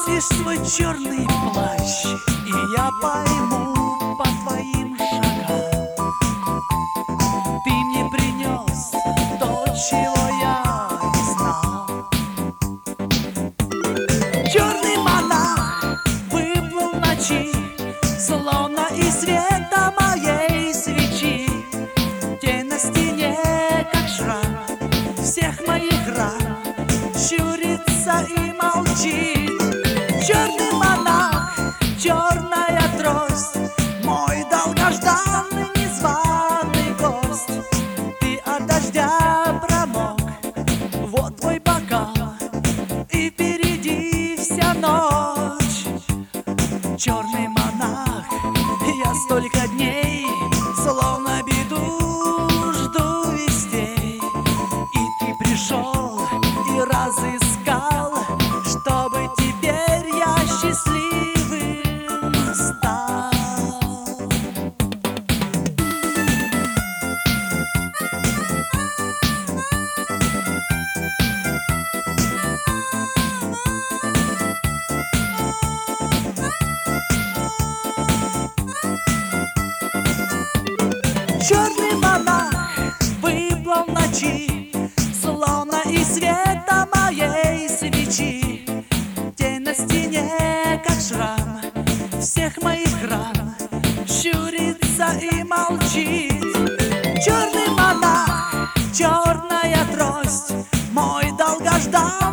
сбросишь свой черный плащ, и я пойму по твоим шагам. Ты мне принес то, чего я не знал. Черный монах выплыл в ночи, словно из света моей свечи. Тень на стене, как шрам всех моих ран, щурится и молчит. Черный монах, черная трость, мой долгожданный незваный гость. Ты от дождя промок, вот твой бокал, и впереди вся ночь. Черный монах, я столько дней, словно беду жду вестей. И ты пришел и разыскал, чтобы теперь я счастливым стал. Черный монах выплыл в ночи, словно из света моей свечи. Тень на стене, как шрам всех моих ран, щурится и молчит. Черный монах, черная трость, мой долгожданный